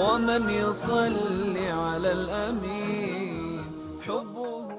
ومن يصلي على الأمين حبه.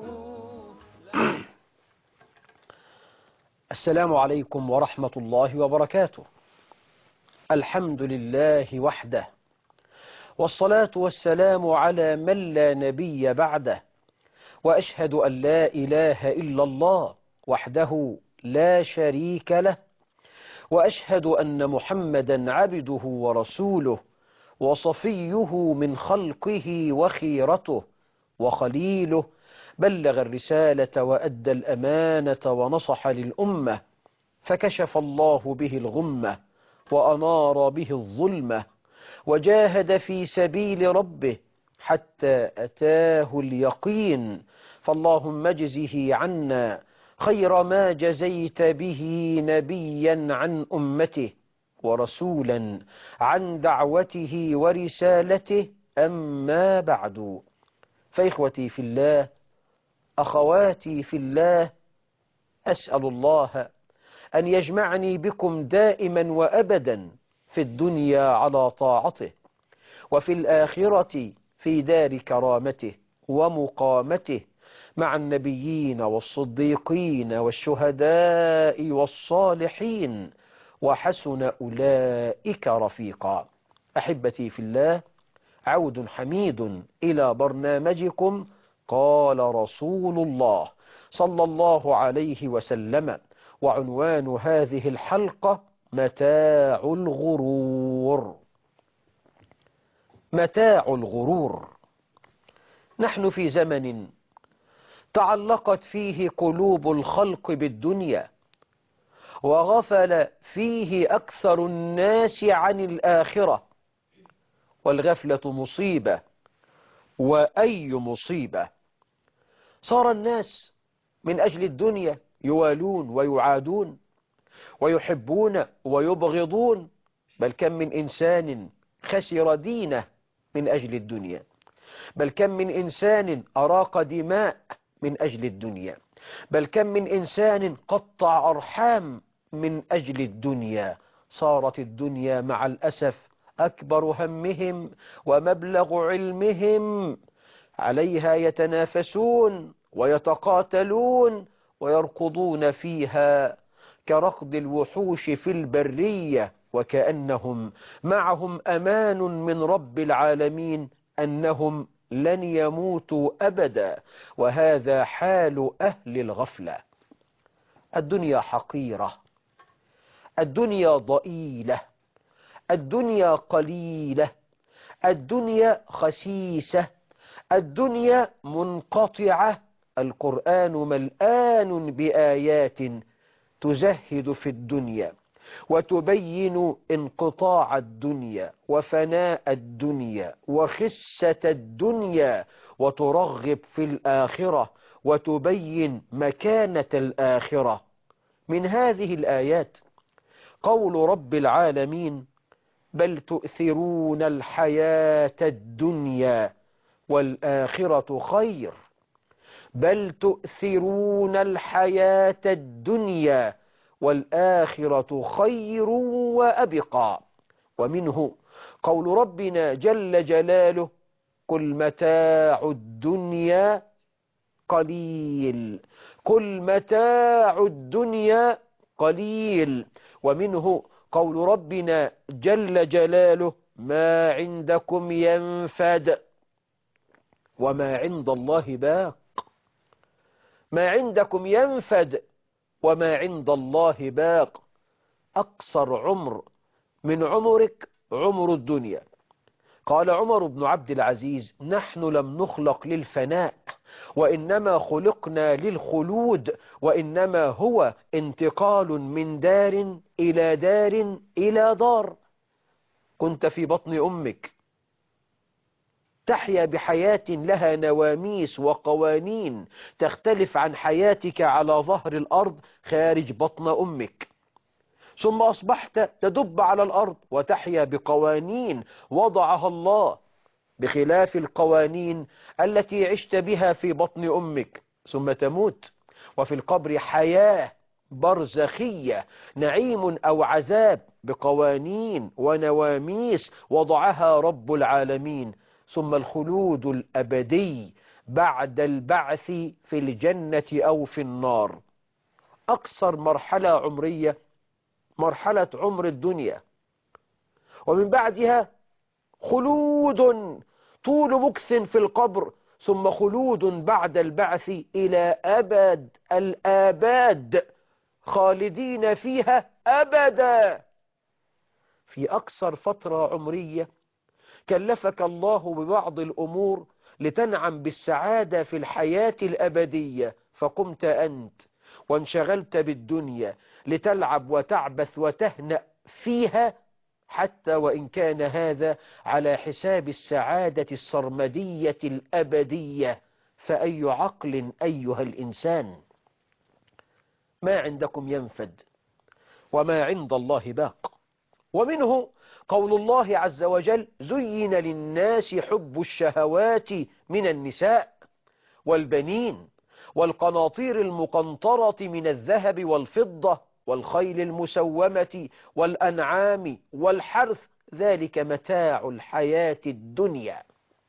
السلام عليكم ورحمة الله وبركاته. الحمد لله وحده، والصلاة والسلام على من لا نبي بعده، وأشهد أن لا إله إلا الله وحده لا شريك له، وأشهد أن محمدا عبده ورسوله وصفيه من خلقه وخيرته وخليله، بلغ الرسالة وأدى الأمانة ونصح للأمة، فكشف الله به الغمة وأنار به الظلمة، وجاهد في سبيل ربه حتى أتاه اليقين. فاللهم اجزه عنا خير ما جزيت به نبيا عن أمته ورسولا عن دعوته ورسالته. أما بعد، فإخوتي في الله، أخواتي في الله، أسأل الله أن يجمعني بكم دائما وأبدا في الدنيا على طاعته، وفي الآخرة في دار كرامته ومقامته مع النبيين والصديقين والشهداء والصالحين، وحسن أولئك رفيقا. أحبتي في الله، عود حميد إلى برنامجكم قال رسول الله صلى الله عليه وسلم، وعنوان هذه الحلقة متاع الغرور. متاع الغرور. نحن في زمن تعلقت فيه قلوب الخلق بالدنيا، وغفل فيه أكثر الناس عن الآخرة، والغفلة مصيبة، وأي مصيبة. صار الناس من أجل الدنيا يوالون ويعادون، ويحبون ويبغضون، بل كم من إنسان خسر دينه من أجل الدنيا، بل كم من إنسان أراق دماء من أجل الدنيا، بل كم من إنسان قطع أرحام من أجل الدنيا. صارت الدنيا مع الأسف أكبر همهم ومبلغ علمهم، عليها يتنافسون ويتقاتلون ويركضون فيها كركض الوحوش في البرية، وكأنهم معهم أمان من رب العالمين أنهم لن يموتوا أبدا. وهذا حال أهل الغفلة. الدنيا حقيرة، الدنيا ضئيلة، الدنيا قليلة، الدنيا خسيسة، الدنيا منقطعة. القرآن ملآن بآيات تزهد في الدنيا، وتبين انقطاع الدنيا وفناء الدنيا وخسة الدنيا، وترغب في الآخرة، وتبين مكانة الآخرة. من هذه الآيات قول رب العالمين: بل تؤثرون الحياة الدنيا والآخرة خير. بل تؤثرون الحياة الدنيا والآخرة خير وأبقى. ومنه قول ربنا جل جلاله: قل متاع الدنيا قليل. قل متاع الدنيا قليل. ومنه قول ربنا جل جلاله: ما عندكم ينفد وما عند الله باق. ما عندكم ينفد وما عند الله باق. أقصر عمر من عمرك عمر الدنيا. قال عمر بن عبد العزيز: نحن لم نخلق للفناء، وإنما خلقنا للخلود، وإنما هو انتقال من دار إلى دار إلى دار. كنت في بطن أمك تحيا بحياة لها نواميس وقوانين تختلف عن حياتك على ظهر الأرض خارج بطن أمك، ثم أصبحت تدب على الأرض وتحيا بقوانين وضعها الله بخلاف القوانين التي عشت بها في بطن أمك، ثم تموت. وفي القبر حياة برزخية، نعيم أو عذاب بقوانين ونواميس وضعها رب العالمين، ثم الخلود الأبدي بعد البعث في الجنة أو في النار. أقصر مرحلة عمرية مرحلة عمر الدنيا، ومن بعدها خلود طول مكث في القبر، ثم خلود بعد البعث إلى أبد الآباد، خالدين فيها أبدا. في أقصر فترة عمرية كلفك الله ببعض الأمور لتنعم بالسعادة في الحياة الأبدية، فقمت أنت وانشغلت بالدنيا لتلعب وتعبث وتهنأ فيها، حتى وإن كان هذا على حساب السعادة السرمدية الأبدية. فأي عقل أيها الإنسان؟ ما عندكم ينفد وما عند الله باق. ومنه قول الله عز وجل: زين للناس حب الشهوات من النساء والبنين والقناطير المقنطرة من الذهب والفضة والخيل المسومة والأنعام والحرث، ذلك متاع الحياة الدنيا.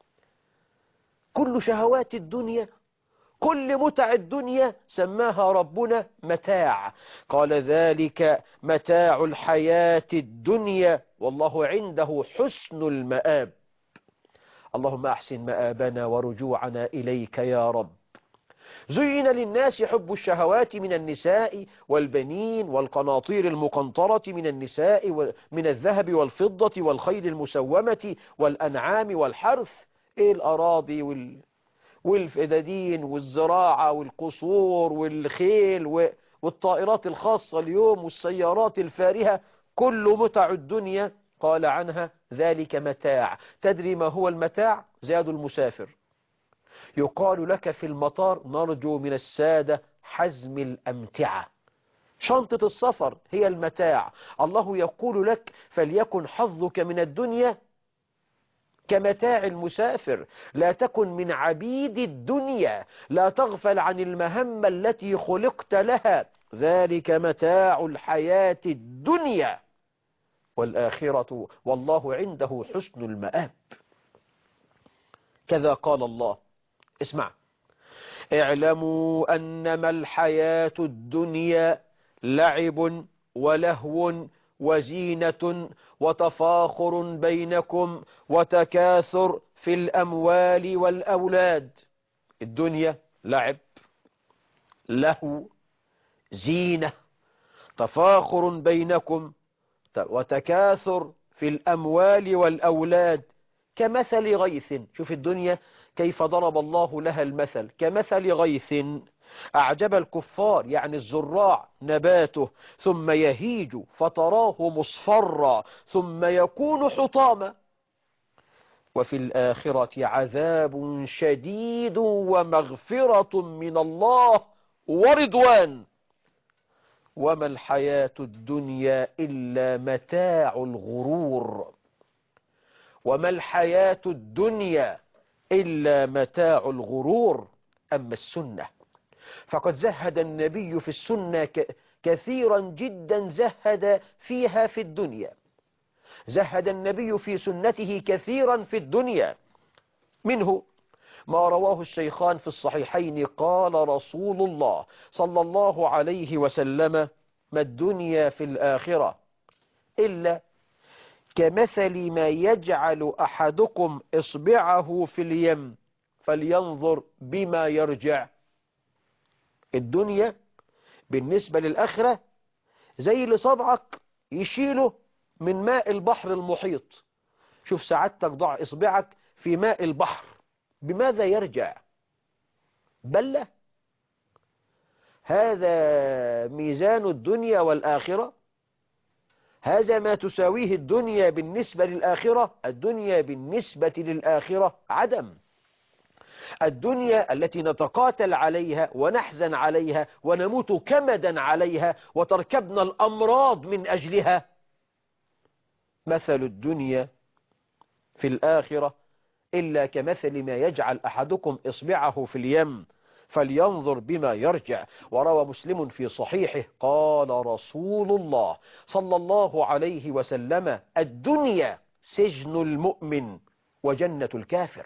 كل شهوات الدنيا، كل متع الدنيا سماها ربنا متاع، قال ذلك متاع الحياة الدنيا والله عنده حسن المآب. اللهم أحسن مآبنا ورجوعنا إليك يا رب. زين للناس حب الشهوات من النساء والبنين والقناطير المقنطرة من النساء من الذهب والفضة والخيل المسومة والأنعام والحرث، الأراضي والفدادين والزراعة والقصور والخيل والطائرات الخاصة اليوم والسيارات الفارهة، كل متع الدنيا قال عنها ذلك متاع. تدري ما هو المتاع؟ زاد المسافر. يقال لك في المطار: نرجو من السادة حزم الأمتعة. شنطة السفر هي المتاع. الله يقول لك: فليكن حظك من الدنيا كمتاع المسافر، لا تكن من عبيد الدنيا، لا تغفل عن المهمة التي خلقت لها، ذلك متاع الحياة الدنيا والآخرة والله عنده حسن المآب. كذا قال الله، اسمع: اعلموا أنما الحياة الدنيا لعب ولهو وزينة وتفاخر بينكم وتكاثر في الأموال والأولاد. الدنيا لعب، لهو، زينة، تفاخر بينكم وتكاثر في الأموال والأولاد، كمثل غيث. شوف الدنيا كيف ضرب الله لها المثل، كمثل غيث أعجب الكفار يعني الزراع نباته ثم يهيج فتراه مصفرا ثم يكون حطاما، وفي الآخرة عذاب شديد ومغفرة من الله ورضوان وما الحياة الدنيا إلا متاع الغرور. وما الحياة الدنيا إلا متاع الغرور. أما السنة فقد زهد النبي في السنة كثيرا جدا، زهد فيها في الدنيا، زهد النبي في سنته كثيرا في الدنيا. منه ما رواه الشيخان في الصحيحين قال رسول الله صلى الله عليه وسلم: ما الدنيا في الآخرة إلا كمثل ما يجعل أحدكم إصبعه في اليم فلينظر بما يرجع. الدنيا بالنسبة للآخرة زي اللي صبعك يشيله من ماء البحر المحيط. شوف سعادتك، ضع إصبعك في ماء البحر، بماذا يرجع؟ بلة. هذا ميزان الدنيا والآخرة، هذا ما تساويه الدنيا بالنسبة للآخرة. الدنيا بالنسبة للآخرة عدم. الدنيا التي نتقاتل عليها ونحزن عليها ونموت كمدا عليها وتركبنا الأمراض من أجلها، مثل الدنيا في الآخرة إلا كمثل ما يجعل أحدكم إصبعه في اليم فلينظر بما يرجع. وروى مسلم في صحيحه قال رسول الله صلى الله عليه وسلم: الدنيا سجن المؤمن وجنة الكافر.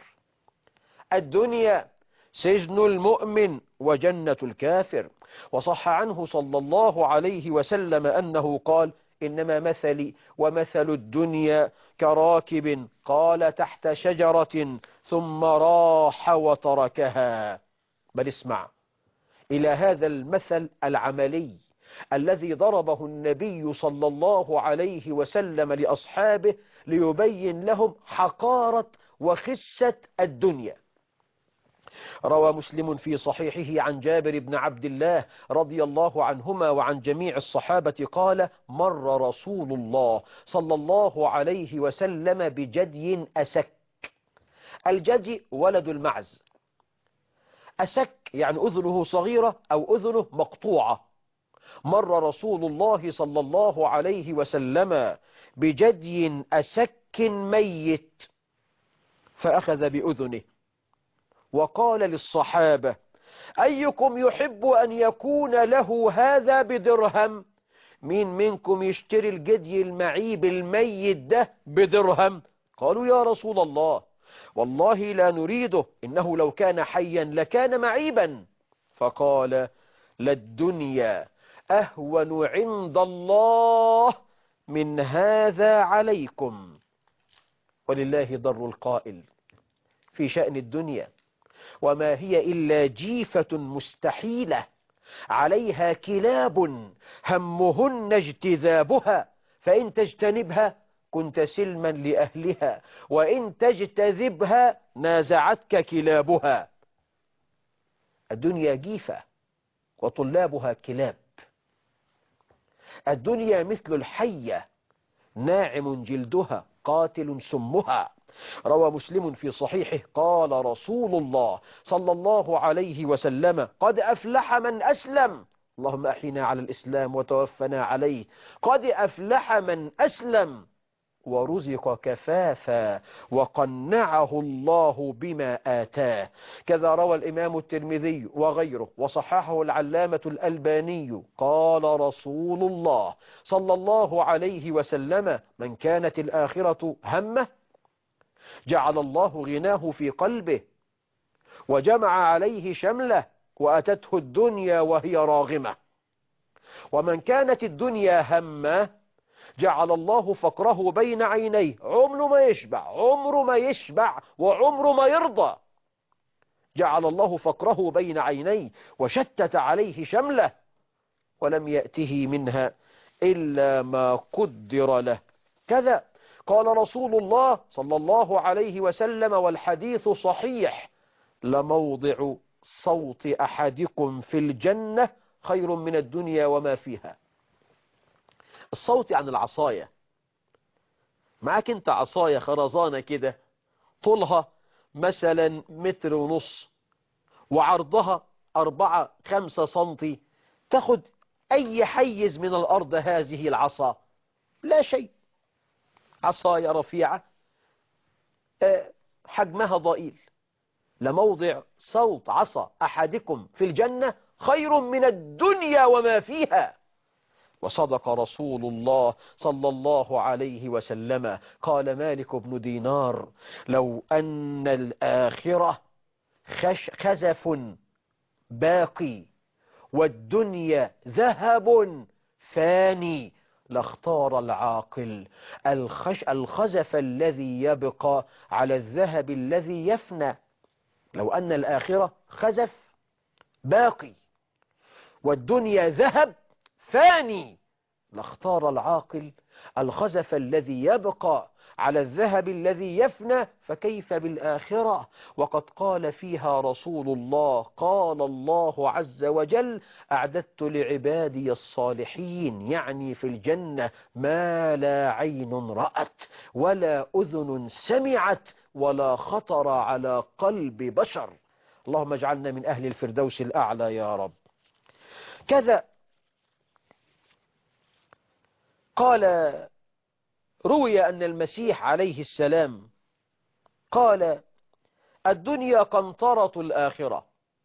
الدنيا سجن المؤمن وجنة الكافر. وصح عنه صلى الله عليه وسلم أنه قال: إنما مثلي ومثل الدنيا كراكب قال تحت شجرة ثم راح وتركها. بل اسمع إلى هذا المثل العملي الذي ضربه النبي صلى الله عليه وسلم لأصحابه ليبين لهم حقارة وخسة الدنيا. روى مسلم في صحيحه عن جابر بن عبد الله رضي الله عنهما وعن جميع الصحابة قال: مر رسول الله صلى الله عليه وسلم بجدي أسك. الجدي ولد المعز، أسك يعني أذنه صغيرة أو أذنه مقطوعة. مر رسول الله صلى الله عليه وسلم بجدي أسك ميت فأخذ بأذنه وقال للصحابة: أيكم يحب أن يكون له هذا بدرهم؟ مين منكم يشتري الجدي المعيب الميت ده بدرهم؟ قالوا: يا رسول الله والله لا نريده، إنه لو كان حيا لكان معيبا. فقال: للدنيا أهون عند الله من هذا عليكم. ولله ضر القائل في شأن الدنيا: وما هي إلا جيفة مستحيلة عليها كلاب همهن اجتذابها، فإن تجتنبها كنت سلما لأهلها، وإن تجتذبها نازعتك كلابها. الدنيا جيفة وطلابها كلاب. الدنيا مثل الحية ناعم جلدها قاتل سمها. روى مسلم في صحيحه قال رسول الله صلى الله عليه وسلم: قد أفلح من أسلم. اللهم أحينا على الإسلام وتوفنا عليه. قد أفلح من أسلم ورزق كفافا وقنعه الله بما آتاه. كذا روى الإمام الترمذي وغيره وصححه العلامة الألباني قال رسول الله صلى الله عليه وسلم: من كانت الآخرة همه جعل الله غناه في قلبه وجمع عليه شمله وأتته الدنيا وهي راغمة. ومن كانت الدنيا همه جعل الله فقره بين عينيه، عمره ما يشبع وعمره ما يرضى. جعل الله فقره بين عينيه وشتت عليه شمله ولم يأته منها إلا ما قدر له. كذا قال رسول الله صلى الله عليه وسلم والحديث صحيح: لموضع صوت أحدكم في الجنة خير من الدنيا وما فيها. الصوت عن العصاية. معك انت عصاية خرزانة كده طولها مثلا 1.5 متر وعرضها 4-5 سنتي، تاخد أي حيز من الأرض هذه العصا؟ لا شيء. عصاية رفيعة حجمها ضئيل. لموضع صوت عصا أحدكم في الجنة خير من الدنيا وما فيها. وصدق رسول الله صلى الله عليه وسلم. قال مالك بن دينار: لو أن الآخرة خزف باقي والدنيا ذهب فاني لاختار العاقل الخزف الذي يبقى على الذهب الذي يفنى. لو أن الآخرة خزف باقي والدنيا ذهب فاني لاختار العاقل الخزف الذي يبقى على الذهب الذي يفنى، فكيف بالآخرة؟ وقد قال فيها رسول الله: قال الله عز وجل: أعددت لعبادي الصالحين، يعني في الجنة، ما لا عين رأت ولا أذن سمعت ولا خطر على قلب بشر. اللهم اجعلنا من أهل الفردوس الأعلى يا رب. كذا قال روي أن المسيح عليه السلام قال: الدنيا قنطرة الآخرة،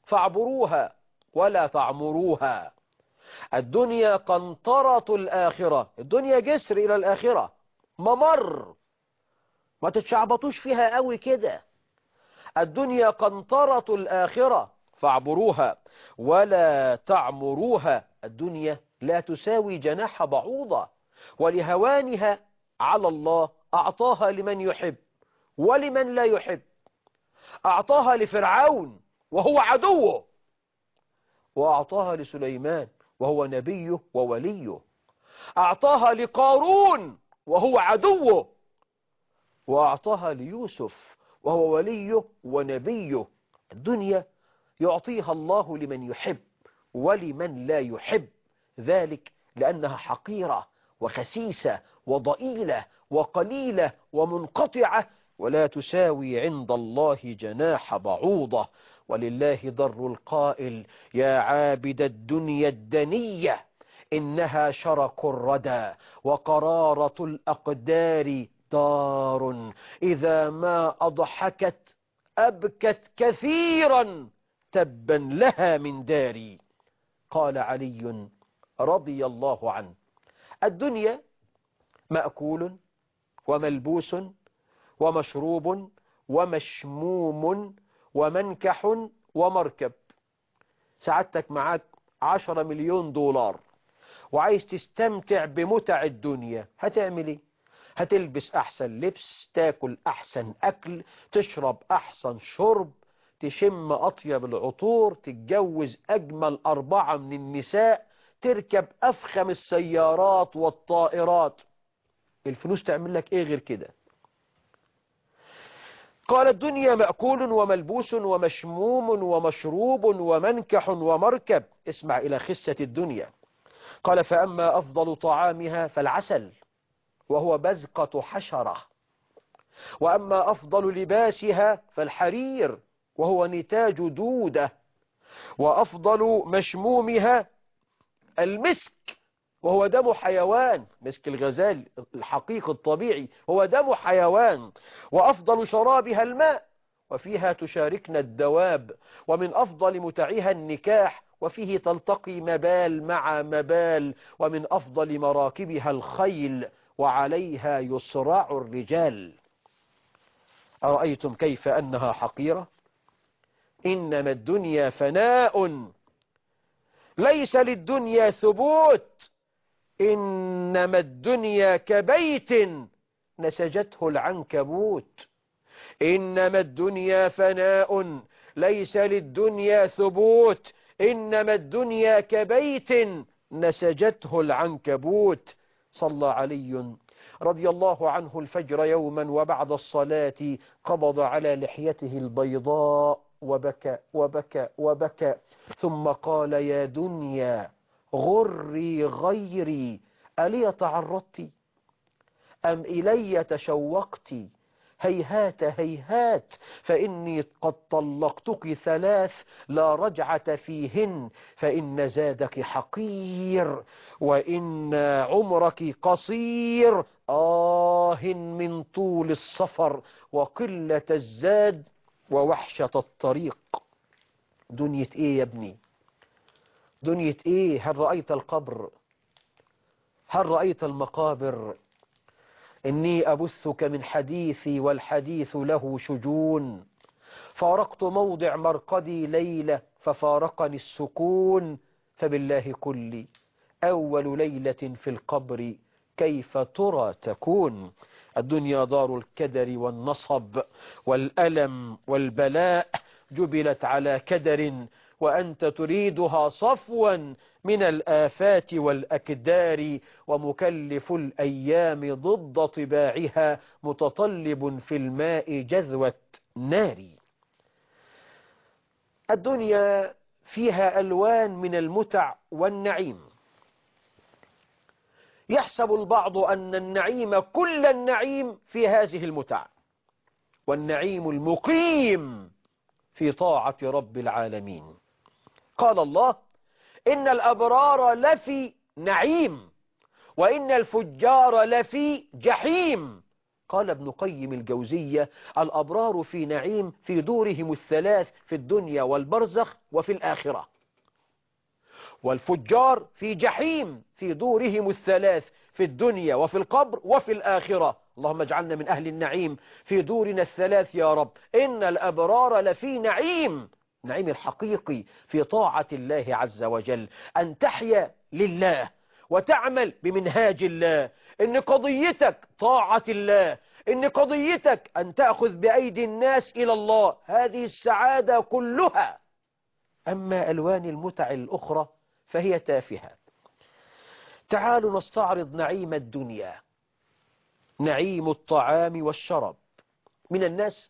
فاعبروها ولا تعمروها. الدنيا قنطرة الآخرة، الدنيا جسر إلى الآخرة، ممر، ما تتشعبطوش فيها قوي كده. الدنيا قنطرة الآخرة فاعبروها ولا تعمروها. الدنيا لا تساوي جناح بعوضة، ولهوانها على الله أعطاها لمن يحب ولمن لا يحب. أعطاها لفرعون وهو عدوه، وأعطاها لسليمان وهو نبيه ووليه. أعطاها لقارون وهو عدوه، وأعطاها ليوسف وهو وليه ونبيه. الدنيا يعطيها الله لمن يحب ولمن لا يحب، ذلك لأنها حقيرة وخسيسة وضئيلة وقليلة ومنقطعة، ولا تساوي عند الله جناح بعوضة. ولله ضر القائل: يا عابد الدنيا الدنية إنها شرك الردى وقرارة الأقدار دار، إذا ما أضحكت أبكت كثيرا، تبا لها من داري. قال علي رضي الله عنه: الدنيا مأكول وملبوس ومشروب ومشموم ومنكح ومركب. سعادتك معاك 10 مليون دولار وعايز تستمتع بمتع الدنيا، هتعمل ايه؟ هتلبس احسن لبس، تاكل احسن اكل، تشرب احسن شرب، تشم اطيب العطور، تتجوز اجمل 4 من النساء، تركب افخم السيارات والطائرات. الفلوس تعمل لك ايه غير كده؟ قال: الدنيا مأكول وملبوس ومشموم ومشروب ومنكح ومركب. اسمع إلى خسة الدنيا. قال: فأما أفضل طعامها فالعسل وهو بزقة حشرة، وأما أفضل لباسها فالحرير وهو نتاج دودة، وأفضل مشمومها المسك وهو دم حيوان، مسك الغزال الحقيقي الطبيعي هو دم حيوان، وأفضل شرابها الماء وفيها تشاركنا الدواب، ومن أفضل متعها النكاح وفيه تلتقي مبال مع مبال، ومن أفضل مراكبها الخيل وعليها يصرع الرجال. أرأيتم كيف أنها حقيرة؟ إنما الدنيا فناء، ليس للدنيا ثبوت. إنما الدنيا كبيت نسجته العنكبوت. إنما الدنيا فناء، ليس للدنيا ثبوت. إنما الدنيا كبيت نسجته العنكبوت. صلى علي رضي الله عنه الفجر يوما، وبعد الصلاة قبض على لحيته البيضاء وبكى وبكى وبكى، ثم قال: يا دنيا غري غيري، ألي تعرضت أم إلي تشوقت؟ هيهات هيهات، فإني قد طلقتك 3 لا رجعة فيهن، فإن زادك حقير وإن عمرك قصير. من طول السفر وقلة الزاد ووحشة الطريق. دنيا إيه يا ابني؟ دنيا إيه؟ هل رأيت القبر؟ هل رأيت المقابر؟ إني أبثك من حديثي والحديث له شجون، فارقت موضع مرقدي ليلة ففارقني السكون، فبالله كلي أول ليلة في القبر كيف ترى تكون. الدنيا دار الكدر والنصب والألم والبلاء، جبلت على كدر وأنت تريدها صفوا من الآفات والأكدار، ومكلف الأيام ضد طباعها متطلب في الماء جذوة نار. الدنيا فيها ألوان من المتع والنعيم. يحسب البعض أن النعيم كل النعيم في هذه المتع، والنعيم المقيم في طاعة رب العالمين. قال الله: إن الأبرار لفي نعيم وإن الفجار لفي جحيم. قال ابن قيم الجوزية: الأبرار في نعيم في دورهم الثلاث في الدنيا والبرزخ وفي الآخرة، والفجار في جحيم في دورهم الثلاث في الدنيا وفي القبر وفي الآخرة. اللهم اجعلنا من أهل النعيم في دورنا الثلاث يا رب. إن الأبرار لفي نعيم، نعيم الحقيقي في طاعة الله عز وجل، أن تحيا لله وتعمل بمنهاج الله، إن قضيتك طاعة الله، إن قضيتك أن تأخذ بأيدي الناس إلى الله، هذه السعادة كلها. أما ألوان المتع الأخرى فهي تافهة. تعالوا نستعرض نعيم الدنيا، نعيم الطعام والشراب. من الناس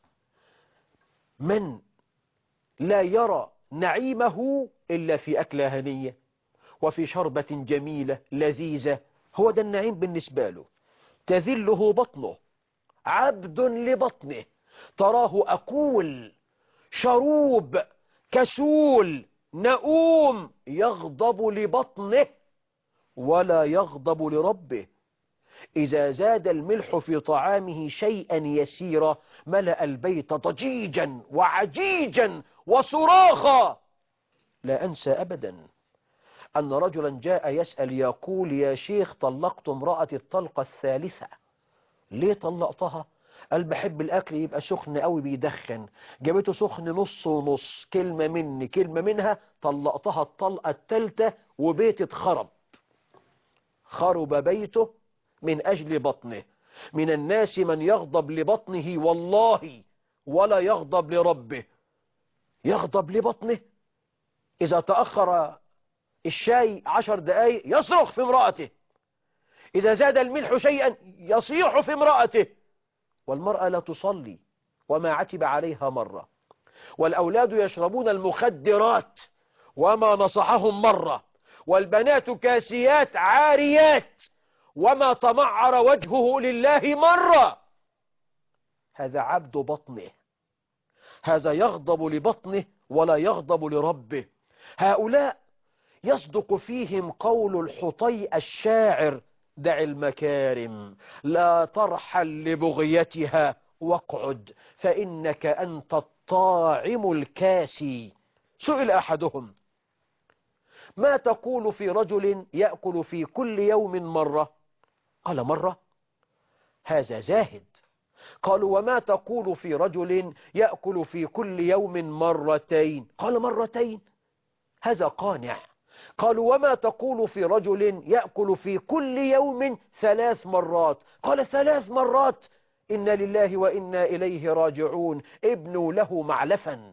من لا يرى نعيمه إلا في أكلة هنية وفي شربة جميلة لذيذة، هو ده النعيم بالنسبة له. تذله بطنه، عبد لبطنه، تراه أكول شروب كسول نؤوم، يغضب لبطنه ولا يغضب لربه. إذا زاد الملح في طعامه شيئا يسيرا ملأ البيت ضجيجا وعجيجا وصراخا. لا أنسى أبدا أن رجلا جاء يسأل يقول: يا شيخ، طلقت امرأتي الطلقة الثالثة. ليه طلقتها؟ قال: بحب الأكل يبقى سخن قوي بيدخن، جابته سخن نص ونص، كلمة مني كلمة منها، طلقتها الطلقة الثالثة وبيت اتخرب. خرب بيته من أجل بطنه. من الناس من يغضب لبطنه والله ولا يغضب لربه. يغضب لبطنه، إذا تأخر الشاي 10 دقايق يصرخ في امرأته، إذا زاد الملح شيئا يصيح في امرأته. والمرأة لا تصلي وما عتب عليها مرة، والأولاد يشربون المخدرات وما نصحهم مرة، والبنات كاسيات عاريات وما تمعر وجهه لله مرة. هذا عبد بطنه، هذا يغضب لبطنه ولا يغضب لربه. هؤلاء يصدق فيهم قول الحطي الشاعر: دع المكارم لا ترحل لبغيتها واقعد فإنك أنت الطاعم الكاسي. سئل أحدهم: ما تقول في رجل يأكل في كل يوم مرة؟ قال: مرة؟ هذا زاهد. قالوا: وما تقول في رجل يأكل في كل يوم مرتين؟ قال: مرتين. هذا قانع. قالوا: وما تقول في رجل يأكل في كل يوم 3 مرات؟ قال: 3 مرات؟ إن لله وإنا إليه راجعون. ابنوا له معلفا،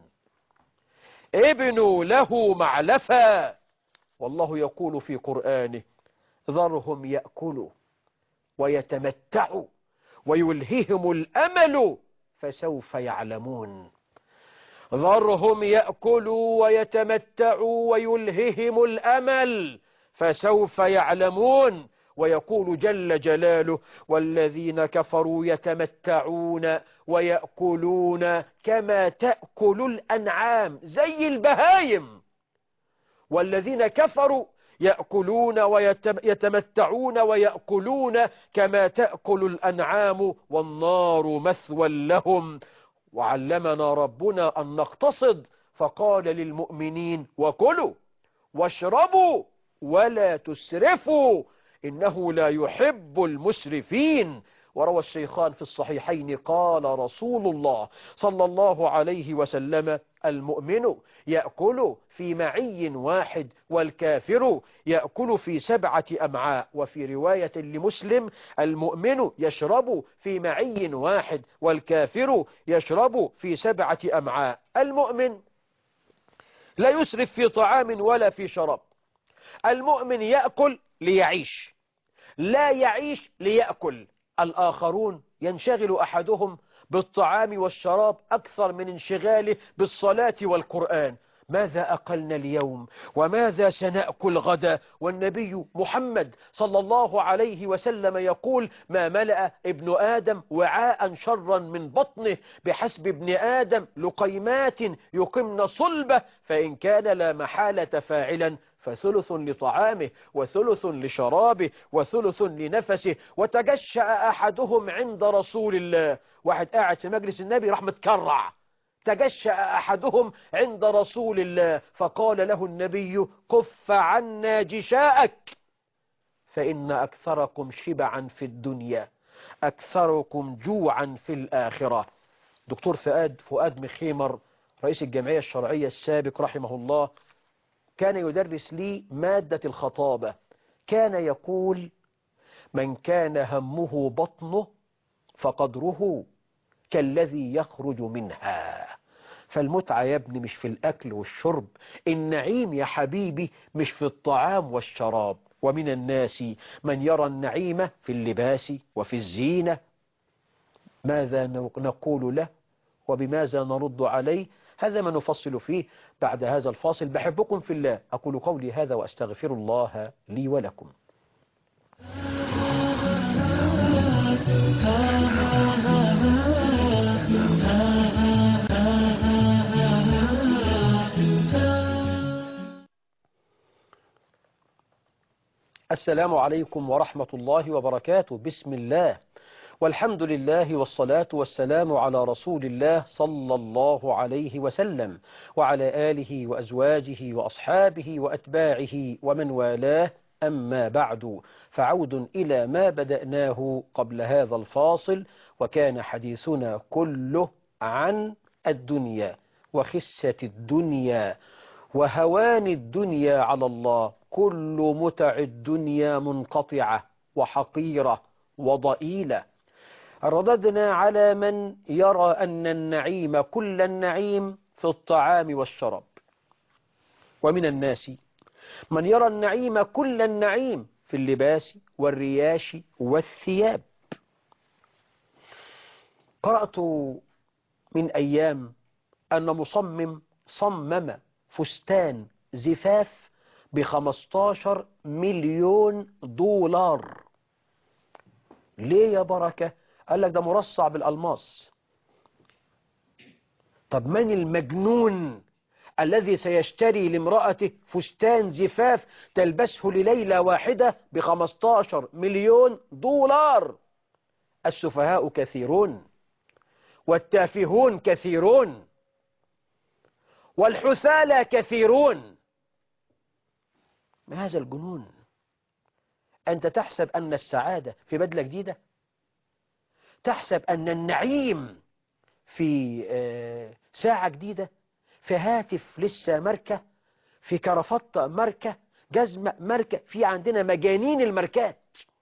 ابنوا له معلفا. والله يقول في قرآنه: ذرهم يأكلوا ويتمتعوا ويلههم الأمل فسوف يعلمون. ذرهم يأكلوا ويتمتعوا ويلههم الأمل فسوف يعلمون. ويقول جل جلاله: والذين كفروا يتمتعون ويأكلون كما تأكل الأنعام، زي البهايم. والذين كفروا يأكلون ويتمتعون ويأكلون كما تأكل الأنعام والنار مثوى لهم. وعلمنا ربنا أن نقتصد، فقال للمؤمنين: وكلوا واشربوا ولا تسرفوا إنه لا يحب المسرفين. وروى الشيخان في الصحيحين قال رسول الله صلى الله عليه وسلم: المؤمن يأكل في معي واحد والكافر يأكل في 7 أمعاء. وفي رواية لمسلم: المؤمن يشرب في معي واحد والكافر يشرب في 7 أمعاء. المؤمن لا يسرف في طعام ولا في شراب. المؤمن يأكل ليعيش، لا يعيش ليأكل. الآخرون ينشغل أحدهم بالطعام والشراب أكثر من انشغاله بالصلاة والقرآن. ماذا أكلنا اليوم وماذا سنأكل غدا؟ والنبي محمد صلى الله عليه وسلم يقول: ما ملأ ابن آدم وعاء شرا من بطنه، بحسب ابن آدم لقيمات يقمن صلبه، فإن كان لا محالة فاعلا فثلث لطعامه وثلث لشرابه وثلث لنفسه. وتجشأ أحدهم عند رسول الله، واحد قاعد في مجلس النبي راح متكرع. تجشأ أحدهم عند رسول الله فقال له النبي: كف عنا جشاءك، فإن أكثركم شبعا في الدنيا أكثركم جوعا في الآخرة. دكتور فؤاد مخيمر رئيس الجمعية الشرعية السابق رحمه الله كان يدرس لي مادة الخطابة. كان يقول: من كان همه بطنه فقدره كالذي يخرج منها. فالمتعة يا ابني مش في الأكل والشرب، النعيم يا حبيبي مش في الطعام والشراب. ومن الناس من يرى النعيم في اللباس وفي الزينة. ماذا نقول له وبماذا نرد عليه؟ هذا ما نفصل فيه بعد هذا الفاصل. بحبكم في الله، أقول قولي هذا وأستغفر الله لي ولكم. السلام عليكم ورحمة الله وبركاته. بسم الله والحمد لله والصلاة والسلام على رسول الله صلى الله عليه وسلم وعلى آله وأزواجه وأصحابه وأتباعه ومن والاه. أما بعد، فعود إلى ما بدأناه قبل هذا الفاصل، وكان حديثنا كله عن الدنيا وخسة الدنيا وهوان الدنيا على الله. كل متع الدنيا منقطعة وحقيرة وضئيلة. رددنا على من يرى أن النعيم كل النعيم في الطعام والشراب، ومن الناس من يرى النعيم كل النعيم في اللباس والرياش والثياب. قرأت من أيام أن مصمم صمم فستان زفاف ب15 مليون دولار. ليه يا بركة؟ قال لك ده مرصع بالألماس. طب من المجنون الذي سيشتري لامرأته فستان زفاف تلبسه لليلة واحدة ب15 مليون دولار؟ السفهاء كثيرون والتافهون كثيرون والحثالى كثيرون. ما هذا الجنون؟ أنت تحسب أن السعادة في بدلة جديدة؟ تحسب أن النعيم في ساعة جديدة، في هاتف لسه ماركة، في كرافتة ماركة، جزمة ماركة؟ في عندنا مجانين الماركات.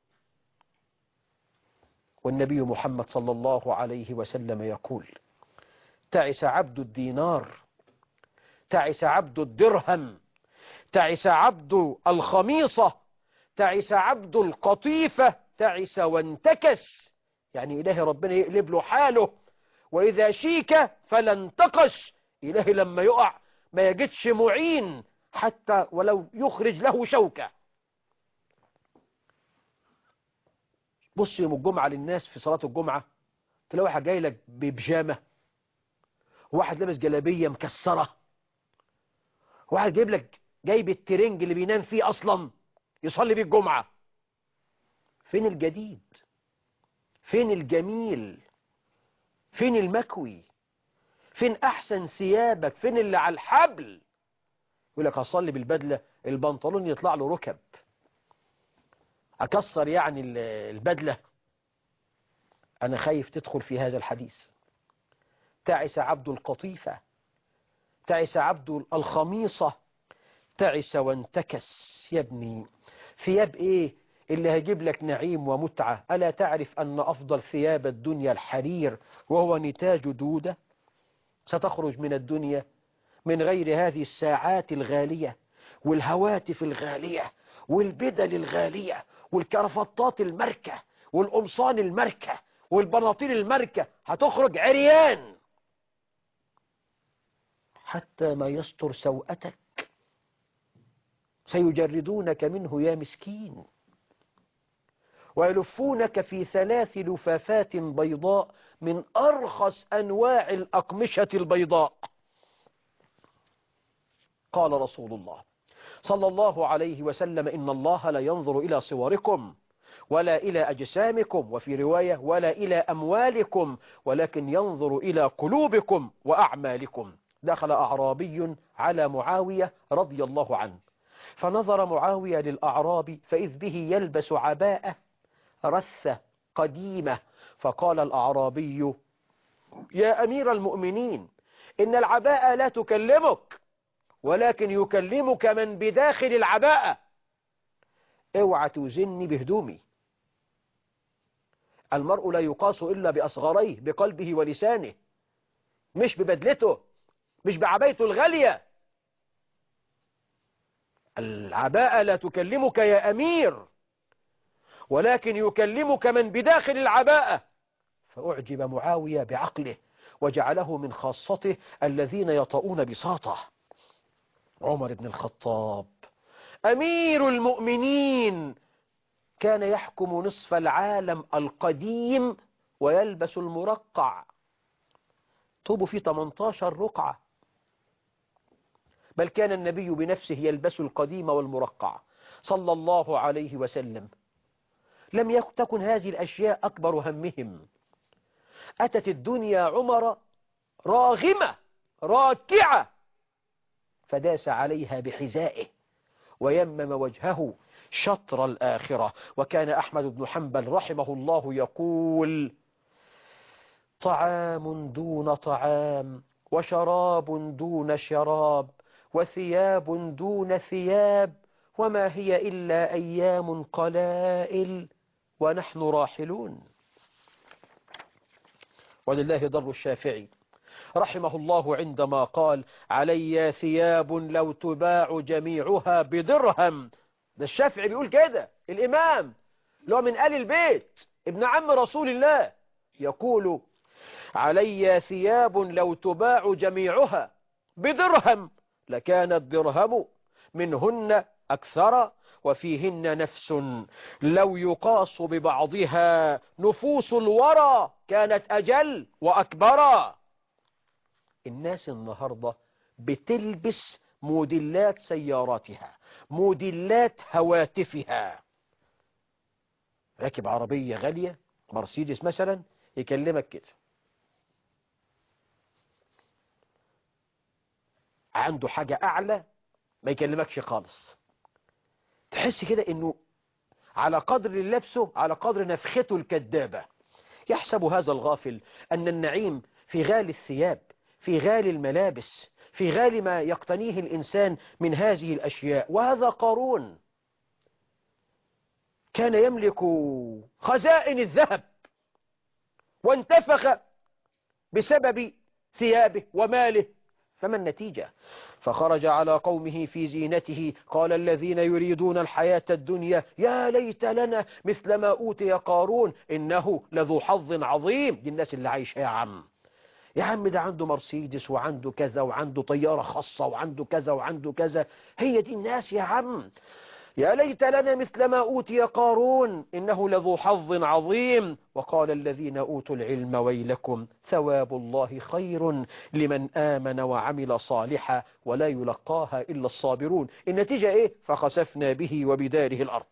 والنبي محمد صلى الله عليه وسلم يقول: تعس عبد الدينار، تعس عبد الدرهم، تعس عبد الخميصة، تعس عبد القطيفة، تعس وانتكس. يعني إلهي ربنا يقلب له حاله. وإذا شيك فلا انتقش، إلهي لما يقع ما يجدش معين حتى ولو يخرج له شوكة. بص يوم الجمعة للناس في صلاة الجمعة، تلاقي واحد جاي لك ببجامة، واحد لابس جلابية مكسرة، واحد جايب لك جايب الترنج اللي بينام فيه أصلا يصلي بيه الجمعة. فين الجديد؟ فين الجميل؟ فين المكوي؟ فين أحسن ثيابك؟ فين اللي على الحبل؟ يقول لك هصلي بالبدلة، البنطلون يطلع له ركب، أكسر يعني البدلة. أنا خايف تدخل في هذا الحديث. تعس عبد القطيفة، تعس عبد الخميصة، تعس وانتكس. يا ابني ثياب إيه اللي هيجيب لك نعيم ومتعة؟ ألا تعرف أن أفضل ثياب الدنيا الحرير وهو نتاج دودة؟ ستخرج من الدنيا من غير هذه الساعات الغالية والهواتف الغالية والبدل الغالية والكرافطات الماركة والقمصان الماركة والبناطيل الماركة. هتخرج عريان حتى ما يستر سوءتك. سيجردونك منه يا مسكين، ويلفونك في 3 لفافات بيضاء من أرخص أنواع الأقمشة البيضاء. قال رسول الله صلى الله عليه وسلم: إن الله لا ينظر إلى صوركم ولا إلى أجسامكم، وفي رواية: ولا إلى أموالكم، ولكن ينظر إلى قلوبكم وأعمالكم. دخل أعرابي على معاوية رضي الله عنه، فنظر معاوية للأعرابي فإذ به يلبس عباءة رثة قديمة، فقال الأعرابي: يا أمير المؤمنين، إن العباءة لا تكلمك، ولكن يكلمك من بداخل العباءة. اوعى توزني بهدومي. المرء لا يقاس إلا بأصغريه، بقلبه ولسانه، مش ببدلته، مش بعبايته الغالية. العباءة لا تكلمك يا أمير، ولكن يكلمك من بداخل العباءة. فأعجب معاوية بعقله وجعله من خاصته الذين يطؤون بساطه. عمر بن الخطاب أمير المؤمنين كان يحكم نصف العالم القديم ويلبس المرقع، طوبه فيه 18 رقعة، بل كان النبي بنفسه يلبس القديم والمرقع صلى الله عليه وسلم. لم تكن هذه الأشياء أكبر همهم. أتت الدنيا عمر راغمة راكعة، فداس عليها بحذائه ويمم وجهه شطر الآخرة. وكان أحمد بن حنبل رحمه الله يقول: طعام دون طعام، وشراب دون شراب، وثياب دون ثياب، وما هي إلا أيام قلائل ونحن راحلون. ولله در الشافعي رحمه الله عندما قال: علي ثياب لو تباع جميعها بدرهم. ده الشافعي بيقول كده، الإمام لو من آل البيت ابن عم رسول الله يقول: علي ثياب لو تباع جميعها بدرهم لكان الدرهم منهن أكثر، وفيهن نفس لو يقاس ببعضها نفوس الورى كانت أجل وأكبر. الناس النهاردة بتلبس موديلات سياراتها، موديلات هواتفها. راكب عربية غالية مرسيدس مثلا، يكلمك كده، عنده حاجة أعلى ما يكلمكش خالص. تحس كده إنه على قدر لبسه على قدر نفخته الكذابة. يحسب هذا الغافل أن النعيم في غالي الثياب، في غالي الملابس، في غالي ما يقتنيه الإنسان من هذه الأشياء. وهذا قارون كان يملك خزائن الذهب وانتفخ بسبب ثيابه وماله، فما النتيجة؟ فخرج على قومه في زينته قال: الذين يريدون الحياة الدنيا يا ليت لنا مثل ما أوتي قارون إنه لذو حظ عظيم. دي الناس اللي عايشة يا عم. يا عم ده عنده مرسيدس وعنده كذا وعنده طيارة خاصة وعنده كذا وعنده كذا، هي دي الناس يا عم. يا ليت لنا مثل ما أوتي قارون إنه لذو حظ عظيم. وقال الذين أوتوا العلم ويلكم ثواب الله خير لمن آمن وعمل صالحا ولا يلقاها إلا الصابرون. النتيجة إيه؟ فخسفنا به وبداره الأرض.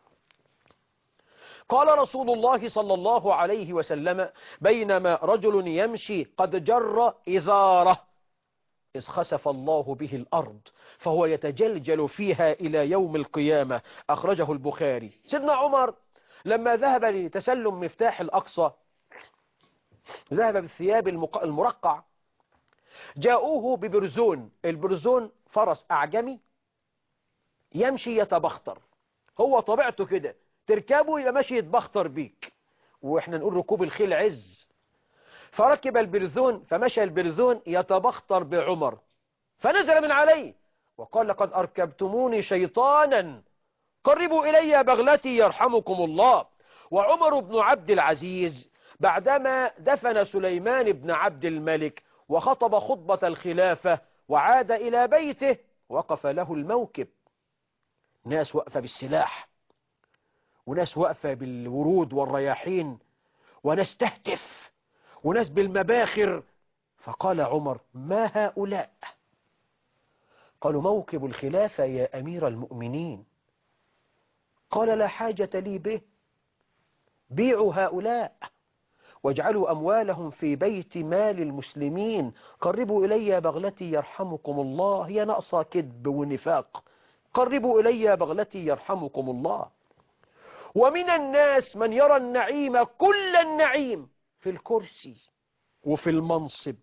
قال رسول الله صلى الله عليه وسلم: بينما رجل يمشي قد جر إزاره إذ خسف الله به الأرض فهو يتجلجل فيها إلى يوم القيامة. أخرجه البخاري. سيدنا عمر لما ذهب لتسلم مفتاح الأقصى ذهب بالثياب المرقع، جاءوه ببرزون. البرزون فرس أعجمي يمشي يتبختر، هو طبيعته كده، تركبه يبقى ماشي يتبختر بيك، وإحنا نقول ركوب الخيل عز. فركب البرزون فمشى البرزون يتبختر بعمر، فنزل من عليه وقال: لقد أركبتموني شيطانا، قربوا إلي بغلتي يرحمكم الله. وعمر بن عبد العزيز بعدما دفن سليمان بن عبد الملك وخطب خطبة الخلافة وعاد إلى بيته وقف له الموكب، ناس واقفة بالسلاح وناس واقفة بالورود والرياحين وناس تهتف وناس بالمباخر. فقال عمر: ما هؤلاء؟ قالوا موكب الخلافة يا أمير المؤمنين. قال لا حاجة لي به، بيعوا هؤلاء واجعلوا أموالهم في بيت مال المسلمين، قربوا إلي بغلتي يرحمكم الله، هي ناقصة كذب ونفاق، قربوا إلي بغلتي يرحمكم الله. ومن الناس من يرى النعيم كل النعيم في الكرسي وفي المنصب،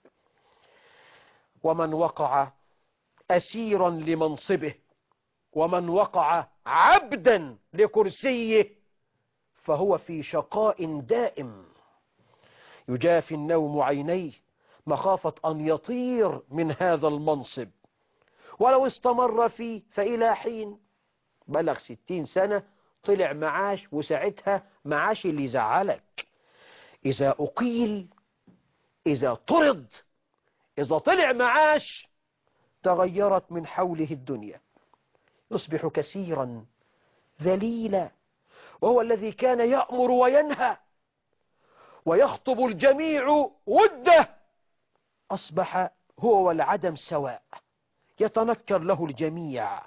ومن وقع أسيرا لمنصبه ومن وقع عبدا لكرسيه فهو في شقاء دائم، يجافي النوم عينيه مخافة أن يطير من هذا المنصب، ولو استمر فيه فإلى حين بلغ 60 سنة طلع معاش، وساعتها معاش اللي يزعلك. إذا أقيل، إذا طرد، إذا طلع معاش، تغيرت من حوله الدنيا، يصبح كثيرا ذليلا، وهو الذي كان يأمر وينهى ويخطب الجميع وده، أصبح هو والعدم سواء، يتنكر له الجميع.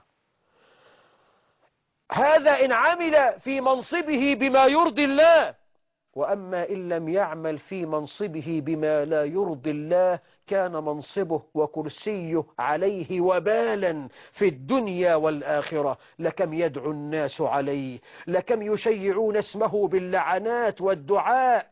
هذا إن عمل في منصبه بما يرضي الله، وأما إن لم يعمل في منصبه بما لا يرضي الله كان منصبه وكرسيه عليه وبالا في الدنيا والآخرة. لكم يدعو الناس عليه، لكم يشيعون اسمه باللعنات والدعاء،